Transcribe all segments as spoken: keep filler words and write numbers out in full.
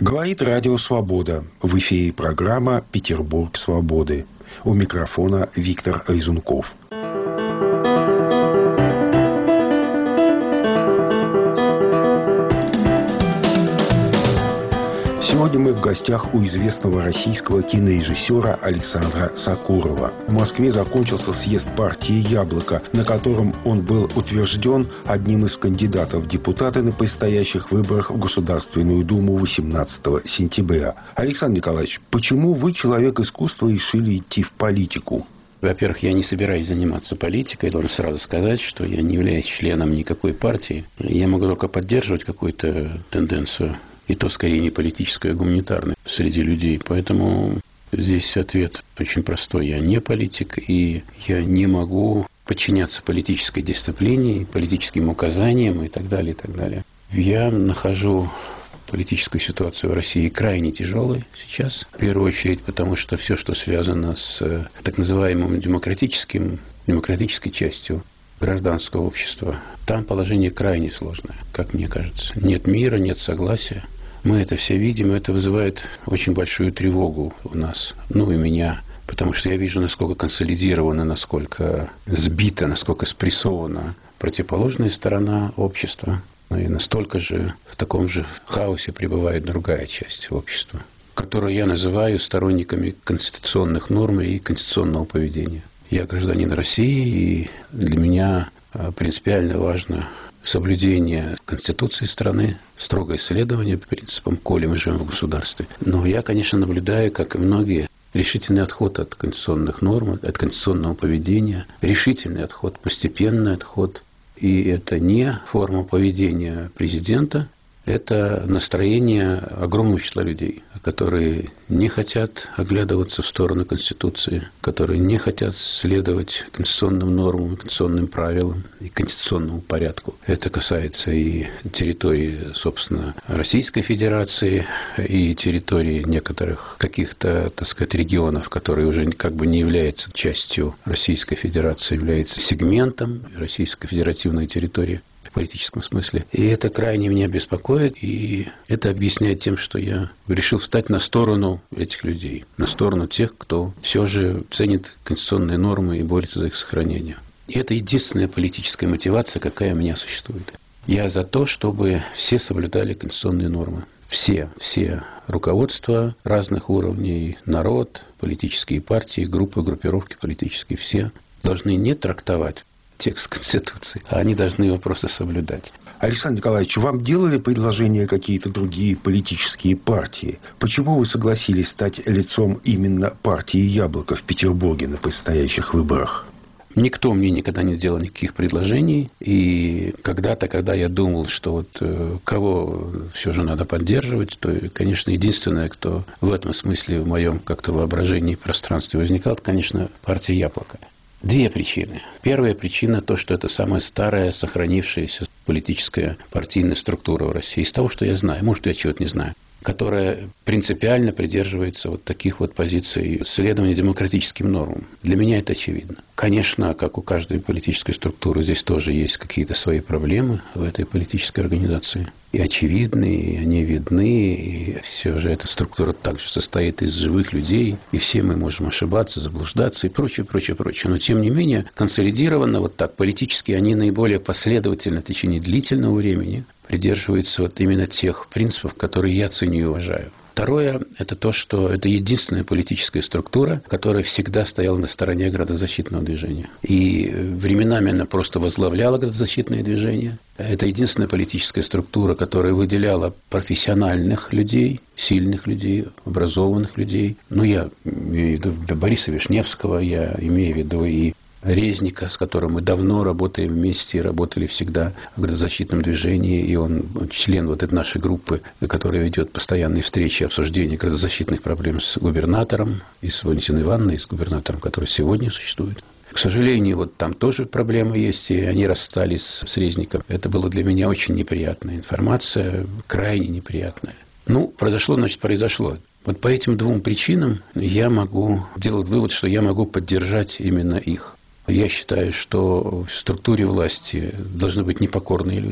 Говорит Радио Свобода. В эфире программа «Петербург свободы». У микрофона Виктор Айзунков. Сегодня мы в гостях у известного российского кинорежиссера Александра Сокурова. В Москве закончился съезд партии «Яблоко», на котором он был утвержден одним из кандидатов в депутаты на предстоящих выборах в Государственную Думу восемнадцатого сентября. Александр Николаевич, почему вы, человек искусства, решили идти в политику? Во-первых, я не собираюсь заниматься политикой. Я должен сразу сказать, что я не являюсь членом никакой партии. Я могу только поддерживать какую-то тенденцию. И то, скорее, не политическое, а гуманитарное среди людей. Поэтому здесь ответ очень простой. Я не политик, и я не могу подчиняться политической дисциплине, политическим указаниям и так далее, и так далее. Я нахожу политическую ситуацию в России крайне тяжелой сейчас. В первую очередь, потому что все, что связано с так называемым демократическим, демократической частью гражданского общества, там положение крайне сложное, как мне кажется. Нет мира, нет согласия. Мы это все видим, и это вызывает очень большую тревогу у нас, ну и меня, потому что я вижу, насколько консолидирована, насколько сбита, насколько спрессована противоположная сторона общества. И настолько же в таком же хаосе пребывает другая часть общества, которую я называю сторонниками конституционных норм и конституционного поведения. Я гражданин России, и для меня принципиально важно соблюдение Конституции страны, строгое следование принципам «коли мы живем в государстве». Но я, конечно, наблюдаю, как и многие, решительный отход от конституционных норм, от конституционного поведения, решительный отход, постепенный отход. И это не форма поведения президента, это настроение огромного числа людей, которые не хотят оглядываться в сторону Конституции, которые не хотят следовать конституционным нормам, конституционным правилам и конституционному порядку. Это касается и территории, собственно, Российской Федерации, и территории некоторых каких-то, так сказать, регионов, которые уже как бы не являются частью Российской Федерации, являются сегментом Российской Федеративной территории. В политическом смысле. И это крайне меня беспокоит, и это объясняет тем, что я решил встать на сторону этих людей, на сторону тех, кто все же ценит конституционные нормы и борется за их сохранение. И это единственная политическая мотивация, какая у меня существует. Я за то, чтобы все соблюдали конституционные нормы. Все, все руководства разных уровней, народ, политические партии, группы, группировки политические, все должны не трактовать текст Конституции, а они должны его просто соблюдать. Александр Николаевич, вам делали предложения какие-то другие политические партии? Почему вы согласились стать лицом именно партии «Яблоко» в Петербурге на предстоящих выборах? Никто мне никогда не делал никаких предложений. И когда-то, когда я думал, что вот э, кого все же надо поддерживать, то, конечно, единственное, кто в этом смысле в моем как-то воображении и пространстве возникал, это, конечно, партия «Яблоко». Две причины. Первая причина – то, что это самая старая, сохранившаяся политическая партийная структура в России. Из того, что я знаю, может, я чего-то не знаю, которая принципиально придерживается вот таких вот позиций следования демократическим нормам. Для меня это очевидно. Конечно, как у каждой политической структуры, здесь тоже есть какие-то свои проблемы в этой политической организации. И очевидны, и они видны, и все же эта структура также состоит из живых людей, и все мы можем ошибаться, заблуждаться и прочее, прочее, прочее. Но, тем не менее, консолидированно вот так политически они наиболее последовательно в течение длительного времени придерживаются вот именно тех принципов, которые я ценю и уважаю. Второе – это то, что это единственная политическая структура, которая всегда стояла на стороне градозащитного движения. И временами она просто возглавляла градозащитное движение. Это единственная политическая структура, которая выделяла профессиональных людей, сильных людей, образованных людей. Ну, я имею в виду Бориса Вишневского, я имею в виду и Резника, с которым мы давно работаем вместе, работали всегда в градозащитном движении, и он член вот этой нашей группы, которая ведет постоянные встречи и обсуждения градозащитных проблем с губернатором, и с Валентиной Ивановной, и с губернатором, который сегодня существует. К сожалению, вот там тоже проблемы есть, и они расстались с Резником. Это было для меня очень неприятная информация, крайне неприятная. Ну, произошло, значит, произошло. Вот по этим двум причинам я могу делать вывод, что я могу поддержать именно их. Я считаю, что в структуре власти должны быть непокорные люди.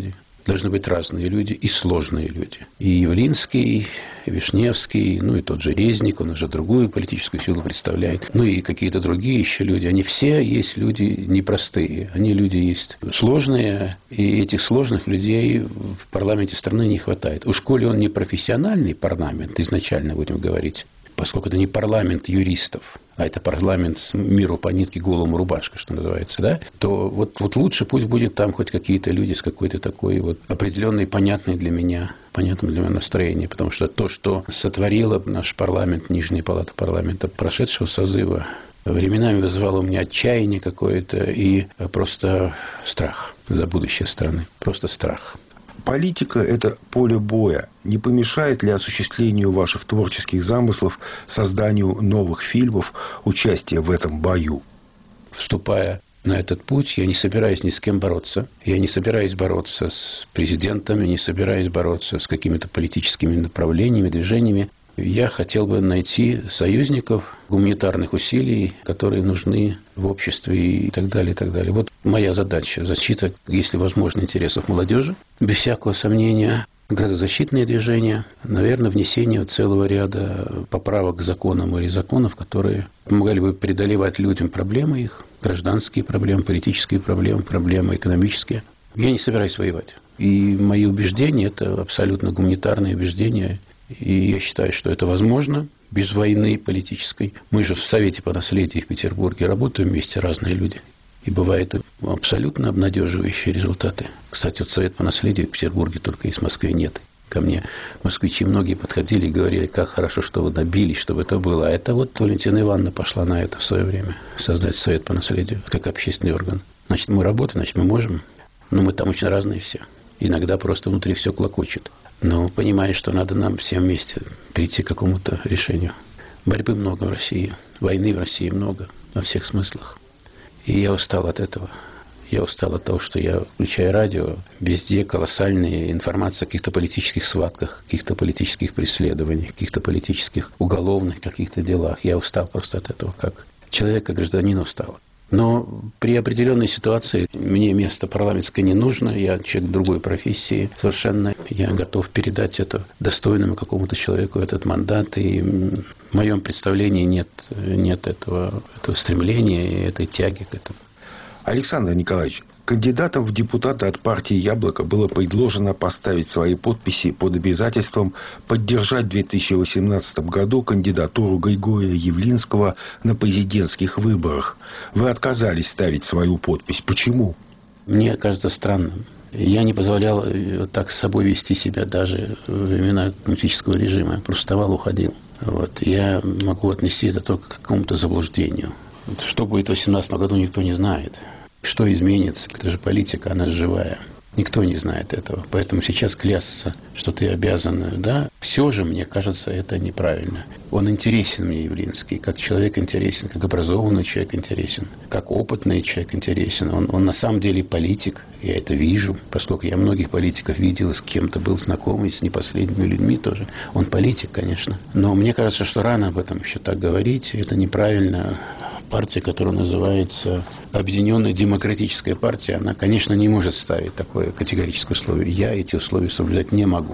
Должны быть разные люди и сложные люди. И Явлинский, и Вишневский, ну и тот же Резник, он уже другую политическую силу представляет, ну и какие-то другие еще люди. Они все есть люди непростые, они люди есть сложные, и этих сложных людей в парламенте страны не хватает. Уж коли он не профессиональный парламент, изначально будем говорить, поскольку это не парламент юристов, а это парламент миру по нитке голому рубашка, что называется, да, то вот, вот лучше пусть будет там хоть какие-то люди с какой-то такой вот определенной, понятной для меня, понятным для меня настроением, потому что то, что сотворила наш парламент, Нижняя палата парламента прошедшего созыва, временами вызывало у меня отчаяние какое-то и просто страх за будущее страны, просто страх. Политика – это поле боя. Не помешает ли осуществлению ваших творческих замыслов созданию новых фильмов участие в этом бою? Вступая на этот путь, я не собираюсь ни с кем бороться. Я не собираюсь бороться с президентом, я не собираюсь бороться с какими-то политическими направлениями, движениями. Я хотел бы найти союзников гуманитарных усилий, которые нужны в обществе и так далее, и так далее. Вот моя задача – защита, если возможно, интересов молодежи, без всякого сомнения, градозащитные движения, наверное, внесение целого ряда поправок к законам или законов, которые помогали бы преодолевать людям проблемы их, гражданские проблемы, политические проблемы, проблемы экономические. Я не собираюсь воевать. И мои убеждения – это абсолютно гуманитарные убеждения. И я считаю, что это возможно без войны политической. Мы же в Совете по наследию в Петербурге работаем вместе, разные люди. И бывают абсолютно обнадеживающие результаты. Кстати, вот Совет по наследию в Петербурге только есть, в Москве нет. Ко мне москвичи многие подходили и говорили, как хорошо, что вы добились, чтобы это было. А это вот Валентина Ивановна пошла на это в свое время, создать Совет по наследию, как общественный орган. Значит, мы работаем, значит, мы можем. Но мы там очень разные все. Иногда просто внутри все клокочет. Но понимаешь, что надо нам всем вместе прийти к какому-то решению. Борьбы много в России, войны в России много, во всех смыслах. И я устал от этого. Я устал от того, что я, включая радио, везде колоссальная информация о каких-то политических схватках, каких-то политических преследованиях, каких-то политических уголовных каких-то делах. Я устал просто от этого, как человек, как гражданин устал. Но при определенной ситуации мне место парламентское не нужно, я человек другой профессии совершенно, я готов передать это достойному какому-то человеку, этот мандат, и в моем представлении нет, нет этого, этого стремления и этой тяги к этому. Александр Николаевич, кандидатам в депутаты от партии «Яблоко» было предложено поставить свои подписи под обязательством поддержать в две тысячи восемнадцатом году кандидатуру Григория Явлинского на президентских выборах. Вы отказались ставить свою подпись. Почему? Мне кажется странным. Я не позволял так с собой вести себя даже во времена коммунистического режима. Я просто вставал, уходил. Вот. Я могу отнести это только к какому-то заблуждению. Что будет в восемнадцатом году, никто не знает. Что изменится? Это же политика, она живая. Никто не знает этого. Поэтому сейчас клясться, что ты обязан, да, все же, мне кажется, это неправильно. Он интересен мне, Явлинский, как человек интересен, как образованный человек интересен, как опытный человек интересен. Он, он на самом деле политик, я это вижу, поскольку я многих политиков видел, с кем-то был знакомый, с непоследними людьми тоже. Он политик, конечно. Но мне кажется, что рано об этом еще так говорить, это неправильно. Партия, которая называется Объединенная демократическая партия, она, конечно, не может ставить такое категорическое условие. Я эти условия соблюдать не могу.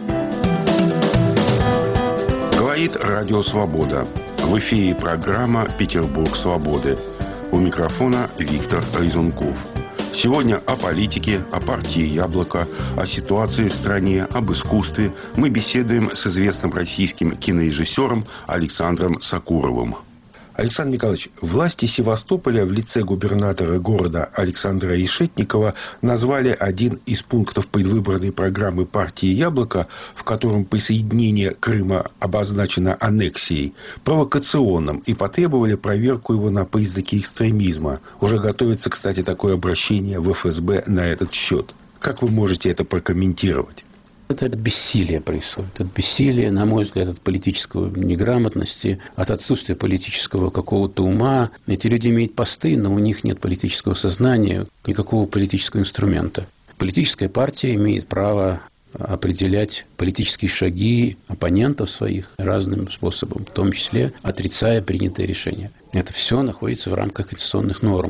Говорит Радио Свобода. В эфире программа «Петербург свободы». У микрофона Виктор Резунков. Сегодня о политике, о партии «Яблоко», о ситуации в стране, об искусстве мы беседуем с известным российским кинорежиссером Александром Сакуровым. Александр Николаевич, власти Севастополя в лице губернатора города Александра Решетникова назвали один из пунктов предвыборной программы партии «Яблоко», в котором присоединение Крыма обозначено аннексией, провокационным и потребовали проверку его на признаки экстремизма. Уже готовится, кстати, такое обращение в эф эс бэ на этот счет. Как вы можете это прокомментировать? Это бессилие происходит. Это бессилие, на мой взгляд, от политической неграмотности, от отсутствия политического какого-то ума. Эти люди имеют посты, но у них нет политического сознания, никакого политического инструмента. Политическая партия имеет право определять политические шаги оппонентов своих разным способом, в том числе отрицая принятые решения. Это все находится в рамках конституционных норм.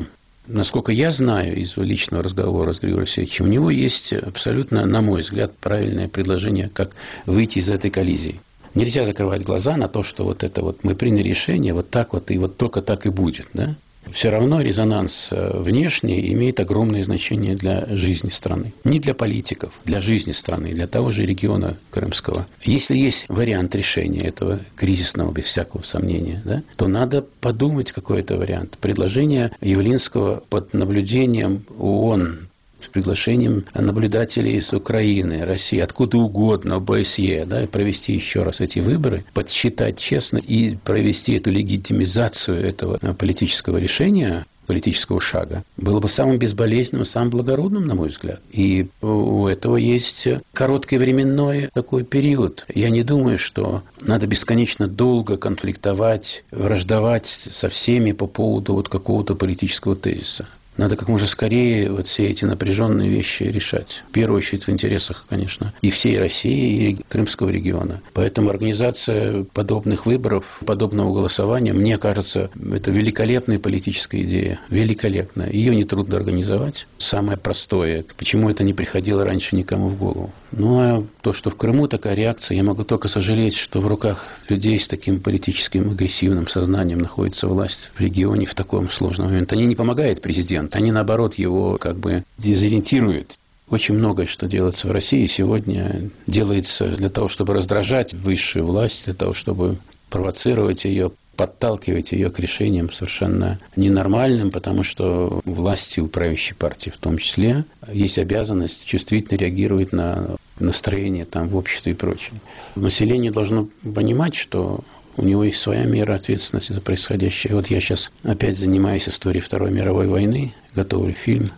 Насколько я знаю из личного разговора с Григорием Алексеевичем, у него есть абсолютно, на мой взгляд, правильное предложение, как выйти из этой коллизии. Нельзя закрывать глаза на то, что вот это вот мы приняли решение, вот так вот и вот только так и будет, да? Все равно резонанс внешний имеет огромное значение для жизни страны. Не для политиков, для жизни страны, для того же региона крымского. Если есть вариант решения этого кризисного, без всякого сомнения, да, то надо подумать, какой это вариант. Предложение Явлинского под наблюдением ООН, с приглашением наблюдателей из Украины, России, откуда угодно, ОБСЕ, да, и провести еще раз эти выборы, подсчитать честно и провести эту легитимизацию этого политического решения, политического шага, было бы самым безболезненным, самым благородным, на мой взгляд. И у этого есть короткий временной такой период. Я не думаю, что надо бесконечно долго конфликтовать, враждовать со всеми по поводу вот какого-то политического тезиса. Надо как можно скорее вот все эти напряженные вещи решать. В первую очередь в интересах, конечно, и всей России, и Крымского региона. Поэтому организация подобных выборов, подобного голосования, мне кажется, это великолепная политическая идея. Великолепная. Ее нетрудно организовать. Самое простое. Почему это не приходило раньше никому в голову? Ну, а то, что в Крыму такая реакция, я могу только сожалеть, что в руках людей с таким политическим агрессивным сознанием находится власть в регионе в таком сложном моменте. Они не помогают президенту. Они, наоборот, его как бы дезориентируют. Очень многое, что делается в России сегодня, делается для того, чтобы раздражать высшую власть, для того, чтобы провоцировать ее, подталкивать ее к решениям совершенно ненормальным, потому что власти, у правящей партии в том числе, есть обязанность чувствительно реагировать на настроение там в обществе и прочее. Население должно понимать, что у него есть своя мера ответственности за происходящее. Вот я сейчас опять занимаюсь историей Второй мировой войны, готовлю фильм.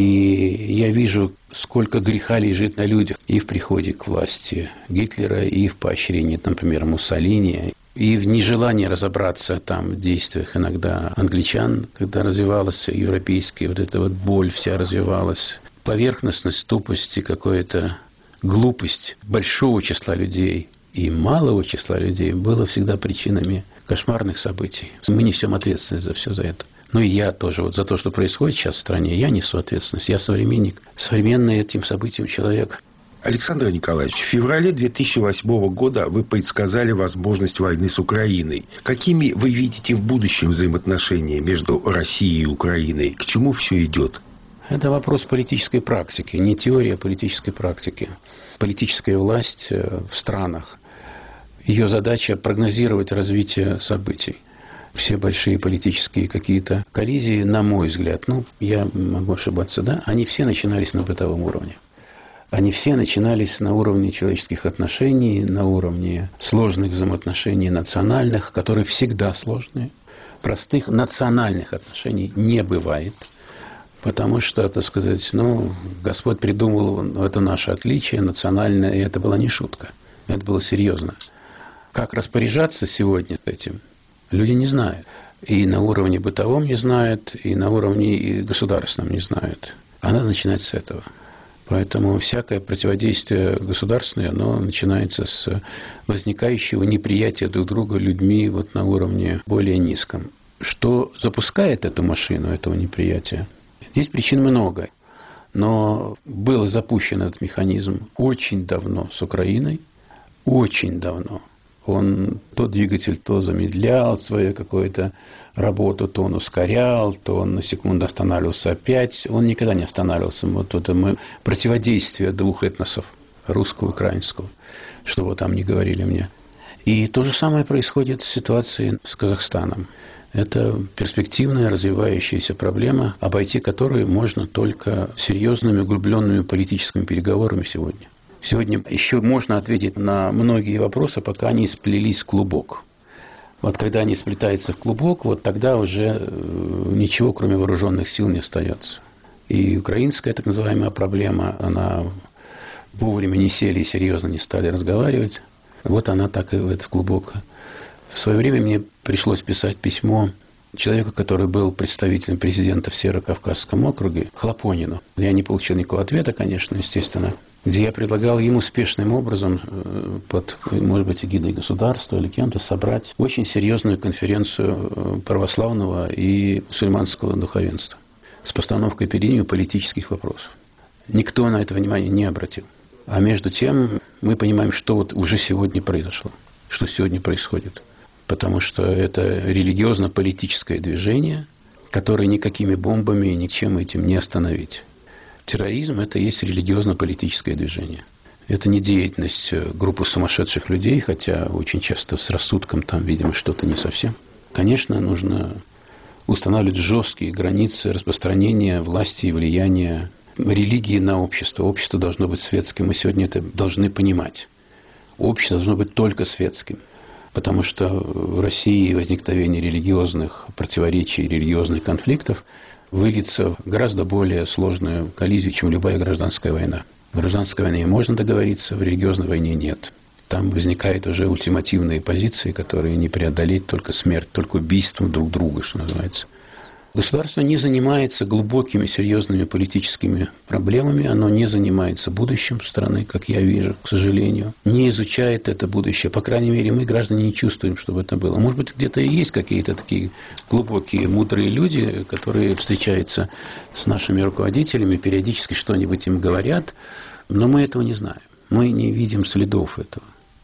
И я вижу, сколько греха лежит на людях и в приходе к власти Гитлера, и в поощрении, например, Муссолини, и в нежелании разобраться там в действиях иногда англичан, когда развивалась европейская вот эта вот боль вся развивалась. Поверхностность, тупость и какая-то глупость большого числа людей и малого числа людей было всегда причинами кошмарных событий. Мы несем ответственность за все за это. Ну и я тоже вот за то, что происходит сейчас в стране, я несу ответственность. Я современник, современный этим событиям человек. Александр Николаевич, в феврале две тысячи восьмого года вы предсказали возможность войны с Украиной. Какими вы видите в будущем взаимоотношения между Россией и Украиной? К чему все идет? Это вопрос политической практики, не теория политической практики. Политическая власть в странах, ее задача прогнозировать развитие событий. Все большие политические какие-то коллизии, на мой взгляд, ну, я могу ошибаться, да, они все начинались на бытовом уровне. Они все начинались на уровне человеческих отношений, на уровне сложных взаимоотношений национальных, которые всегда сложные. Простых национальных отношений не бывает. Потому что, так сказать, ну, Господь придумал это наше отличие национальное, и это была не шутка. Это было серьезно. Как распоряжаться сегодня этим, люди не знают. И на уровне бытовом не знают, и на уровне и государственном не знают. А надо начинать с этого. Поэтому всякое противодействие государственное, оно начинается с возникающего неприятия друг друга людьми вот на уровне более низком. Что запускает эту машину, этого неприятия? Здесь причин много. Но был запущен этот механизм очень давно с Украиной. Очень давно. Он то двигатель то замедлял свою какую-то работу, то он ускорял, то он на секунду останавливался опять. Он никогда не останавливался. Вот это мы противодействие двух этносов, русского и украинского, что вы там не говорили мне. И то же самое происходит в ситуации с Казахстаном. Это перспективная, развивающаяся проблема, обойти которую можно только серьезными, углубленными политическими переговорами сегодня. Сегодня еще можно ответить на многие вопросы, пока они сплелись в клубок. Вот когда они сплетаются в клубок, вот тогда уже ничего, кроме вооруженных сил, не остается. И украинская так называемая проблема, она вовремя не сели и серьезно не стали разговаривать. Вот она так и в этот клубок. В свое время мне пришлось писать письмо человеку, который был представителем президента в Северо-Кавказском округе, Хлопонину. Я не получил никакого ответа, конечно, естественно, где я предлагал ему успешным образом под, может быть, эгидой государства или кем-то собрать очень серьезную конференцию православного и мусульманского духовенства. с постановкой перед ними политических вопросов. Никто на это внимание не обратил. А между тем мы понимаем, что вот уже сегодня произошло, что сегодня происходит. Потому что это религиозно-политическое движение, которое никакими бомбами и ничем этим не остановить. Терроризм – это и есть религиозно-политическое движение. Это не деятельность группы сумасшедших людей, хотя очень часто с рассудком там, видимо, что-то не совсем. Конечно, нужно устанавливать жесткие границы распространения власти и влияния религии на общество. Общество должно быть светским. Мы сегодня это должны понимать. Общество должно быть только светским. Потому что в России возникновение религиозных противоречий, религиозных конфликтов выльется в гораздо более сложную коллизию, чем любая гражданская война. В гражданской войне можно договориться, в религиозной войне нет. Там возникают уже ультимативные позиции, которые не преодолеть только смерть, только убийством друг друга, что называется. Государство не занимается глубокими, серьезными политическими проблемами, оно не занимается будущим страны, как я вижу, к сожалению, не изучает это будущее. По крайней мере, мы, граждане, не чувствуем, чтобы это было. Может быть, где-то и есть какие-то такие глубокие, мудрые люди, которые встречаются с нашими руководителями, периодически что-нибудь им говорят, но мы этого не знаем. Мы не видим следов этого.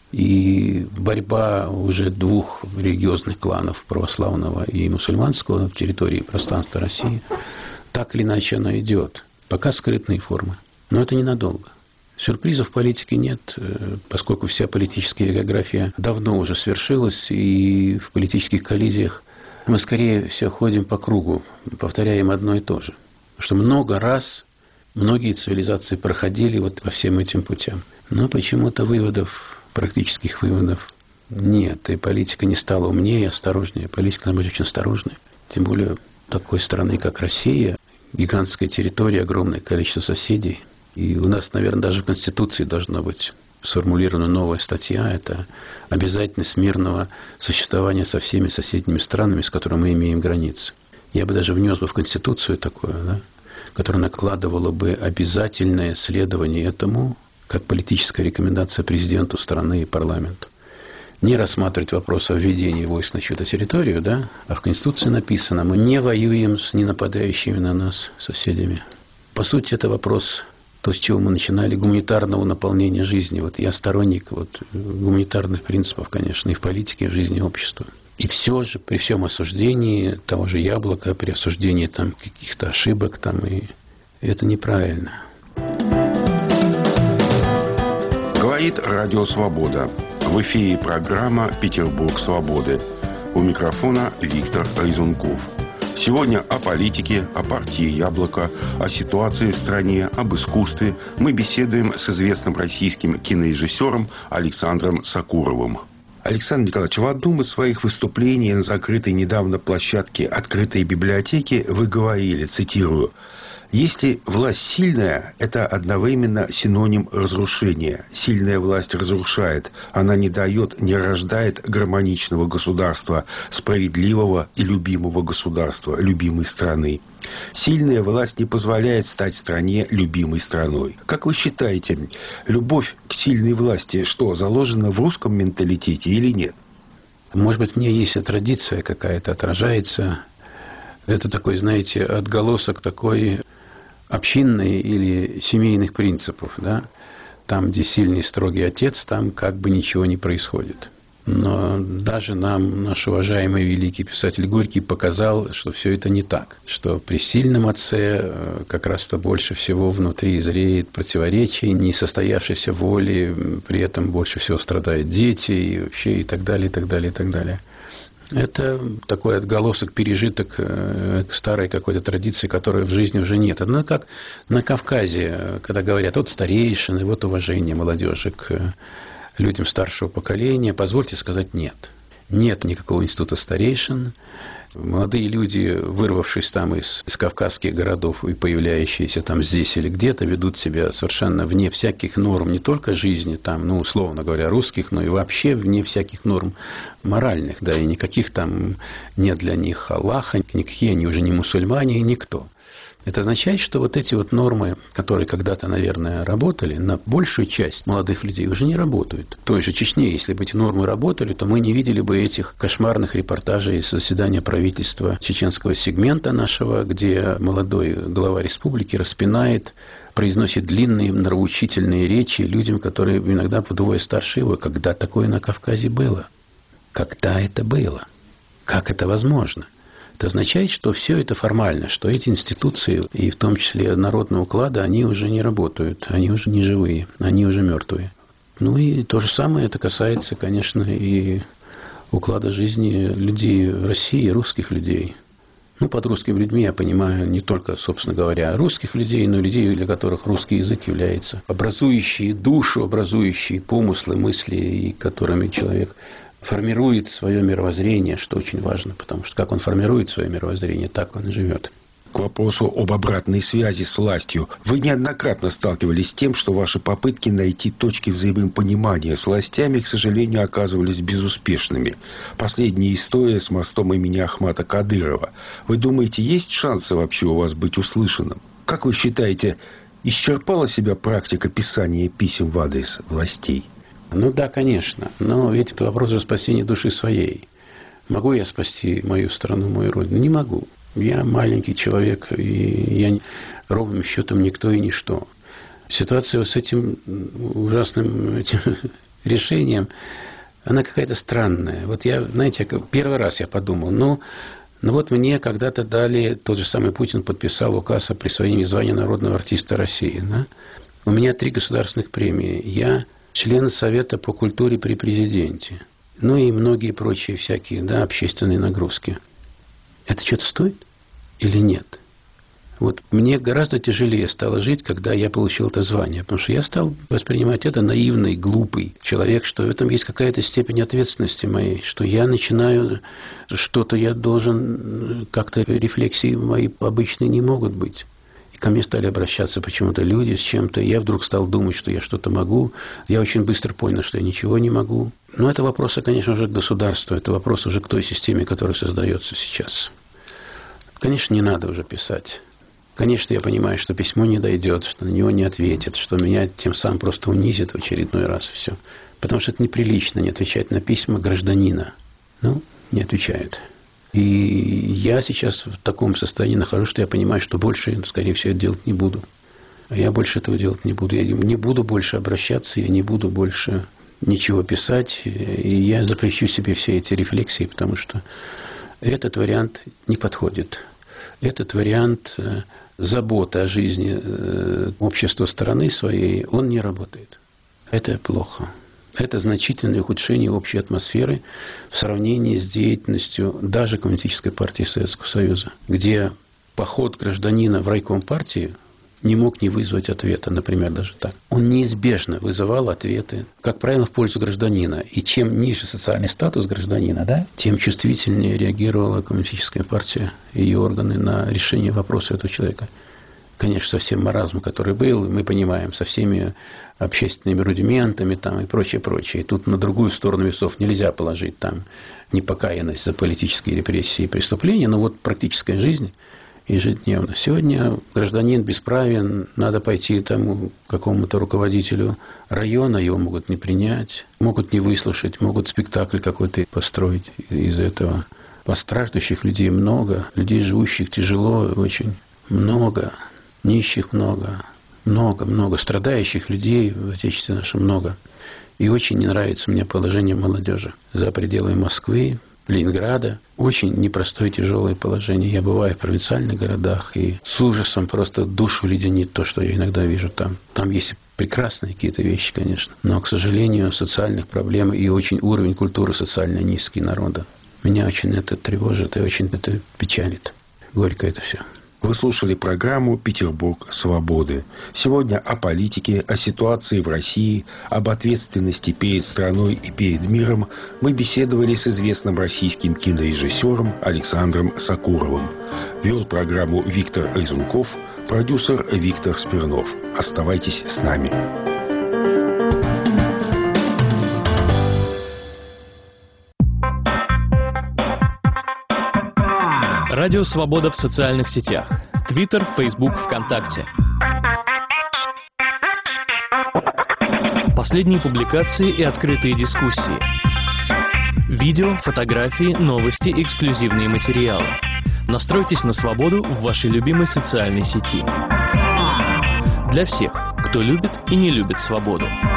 И борьба уже двух религиозных кланов, православного и мусульманского, на территории пространства России, так или иначе она идет. Пока скрытные формы. Но это ненадолго. Сюрпризов в политике нет, поскольку вся политическая география давно уже свершилась, и в политических коллизиях мы скорее все ходим по кругу, повторяем одно и то же. Потому что много раз многие цивилизации проходили вот по всем этим путям. Но почему-то выводов... Практических выводов нет. И политика не стала умнее и осторожнее. Политика должна быть очень осторожной. Тем более такой страны, как Россия, гигантская территория, огромное количество соседей. И у нас, наверное, даже в Конституции должна быть сформулирована новая статья. Это обязательность мирного существования со всеми соседними странами, с которыми мы имеем границы. Я бы даже внес бы в Конституцию такое, да, которое накладывало бы обязательное следование этому, как политическая рекомендация президенту страны и парламенту. Не рассматривать вопрос о введении войск на чью-то территорию, да, а в Конституции написано, мы не воюем с ненападающими на нас соседями. По сути, это вопрос, то, с чего мы начинали, гуманитарного наполнения жизни. Вот я сторонник вот, гуманитарных принципов, конечно, и в политике, и в жизни общества. И все же, при всем осуждении того же Яблока, при осуждении там, каких-то ошибок, там, и это неправильно. Говорит Радио Свобода. В эфире программа «Петербург свободы». У микрофона Виктор Резунков. Сегодня о политике, о партии «Яблоко», о ситуации в стране, об искусстве мы беседуем с известным российским кинорежиссером Александром Сакуровым. Александр Николаевич, в одном из своих выступлений на закрытой недавно площадке открытой библиотеки вы говорили, цитирую, «Если власть сильная, это одновременно синоним разрушения. Сильная власть разрушает. Она не дает, не рождает гармоничного государства, справедливого и любимого государства, любимой страны. Сильная власть не позволяет стать стране любимой страной». Как вы считаете, любовь к сильной власти что, заложена в русском менталитете или нет? Может быть, в ней есть традиция какая-то, отражается. Это такой, знаете, отголосок такой общинной или семейных принципов, да? Там, где сильный строгий отец, там как бы ничего не происходит. Но даже нам наш уважаемый великий писатель Горький показал, что все это не так. Что при сильном отце как раз-то больше всего внутри зреет противоречий, несостоявшейся воли, при этом больше всего страдают дети и вообще и так далее, и так далее, и так далее. Это такой отголосок, пережиток старой какой-то традиции, которой в жизни уже нет. Ну, как на Кавказе, когда говорят, вот старейшины, вот уважение молодежи к людям старшего поколения, позвольте сказать нет. Нет никакого института старейшин. Молодые люди, вырвавшись там из, из кавказских городов и появляющиеся там здесь или где-то, ведут себя совершенно вне всяких норм не только жизни, там, ну, условно говоря, русских, но и вообще вне всяких норм моральных, да, и никаких там нет для них Аллаха, никакие они уже не мусульмане и никто. Это означает, что вот эти вот нормы, которые когда-то, наверное, работали, на большую часть молодых людей уже не работают. В той же Чечне, если бы эти нормы работали, то мы не видели бы этих кошмарных репортажей из заседания правительства чеченского сегмента нашего, где молодой глава республики распинает, произносит длинные нравоучительные речи людям, которые иногда вдвое старше его. Когда такое на Кавказе было? Когда это было? Как это возможно? Это означает, что все это формально, что эти институции, и в том числе народного уклада, они уже не работают, они уже не живые, они уже мертвые. Ну и то же самое это касается, конечно, и уклада жизни людей в России, русских людей. Ну, под русскими людьми я понимаю не только, собственно говоря, русских людей, но и людей, для которых русский язык является образующие душу, образующие помыслы, мысли, и которыми человек формирует свое мировоззрение, что очень важно, потому что как он формирует свое мировоззрение, так он и живет. К вопросу об обратной связи с властью. Вы неоднократно сталкивались с тем, что ваши попытки найти точки взаимопонимания с властями, к сожалению, оказывались безуспешными. Последняя история с мостом имени Ахмата Кадырова. Вы думаете, есть шансы вообще у вас быть услышанным? Как вы считаете, исчерпала себя практика писания писем в адрес властей? Ну да, конечно. Но ведь это вопрос же спасения души своей. Могу я спасти мою страну, мою родину? Не могу. Я маленький человек, и я ровным счетом никто и ничто. Ситуация с этим ужасным этим решением, она какая-то странная. Вот я, знаете, первый раз я подумал, ну, ну вот мне когда-то дали, тот же самый Путин подписал указ о присвоении звания народного артиста России. Да? У меня три государственных премии. Я член Совета по культуре при президенте. Ну и многие прочие всякие, да, общественные нагрузки. Это что-то стоит или нет? Вот мне гораздо тяжелее стало жить, когда я получил это звание, потому что я стал воспринимать это наивный, глупый человек, что в этом есть какая-то степень ответственности моей, что я начинаю, что-то я должен, как-то рефлексии мои обычные не могут быть. И ко мне стали обращаться почему-то люди с чем-то, и я вдруг стал думать, что я что-то могу. Я очень быстро понял, что я ничего не могу. Но это вопросы, конечно, уже к государству, это вопрос уже к той системе, которая создается сейчас. Конечно, не надо уже писать. Конечно, я понимаю, что письмо не дойдет, что на него не ответят, что меня тем самым просто унизит в очередной раз все. Потому что это неприлично не отвечать на письма гражданина. Ну, не отвечают. И я сейчас в таком состоянии нахожусь, что я понимаю, что больше, скорее всего, делать не буду. А я больше этого делать не буду. Я не буду больше обращаться, я не буду больше ничего писать. И я запрещу себе все эти рефлексии, потому что этот вариант не подходит. Этот вариант заботы о жизни общества страны своей, он не работает. Это плохо. Это значительное ухудшение общей атмосферы в сравнении с деятельностью даже Коммунистической партии Советского Союза, где поход гражданина в райком партии не мог не вызвать ответа, например, даже так. Он неизбежно вызывал ответы, как правило, в пользу гражданина. И чем ниже социальный статус гражданина, да, тем чувствительнее реагировала Коммунистическая партия и ее органы на решение вопроса этого человека. Конечно, со всем маразмом, который был, мы понимаем, со всеми общественными рудиментами там, и прочее, прочее. И тут на другую сторону весов нельзя положить там непокаянность за политические репрессии и преступления, но вот практическая жизнь ежедневно. Сегодня гражданин бесправен, надо пойти тому какому-то руководителю района, его могут не принять, могут не выслушать, могут спектакль какой-то построить из этого. Постраждущих людей много, людей, живущих тяжело, очень много, нищих много, много, много, страдающих людей в Отечестве нашем много. И очень не нравится мне положение молодежи за пределами Москвы, Ленинграда. Очень непростое, тяжелое положение. Я бываю в провинциальных городах и с ужасом просто душу леденит то, что я иногда вижу там. Там есть прекрасные какие-то вещи, конечно, но, к сожалению, социальных проблем и очень уровень культуры социально низкий народа. Меня очень это тревожит и очень это печалит. Горько это все. Вы слушали программу «Петербург свободы». Сегодня о политике, о ситуации в России, об ответственности перед страной и перед миром мы беседовали с известным российским кинорежиссером Александром Сакуровым. Вел программу Виктор Разумков, продюсер Виктор Смирнов. Оставайтесь с нами. Радио «Свобода» в социальных сетях. Твиттер, Фейсбук, ВКонтакте. Последние публикации и открытые дискуссии. Видео, фотографии, новости, эксклюзивные материалы. Настройтесь на свободу в вашей любимой социальной сети. Для всех, кто любит и не любит свободу.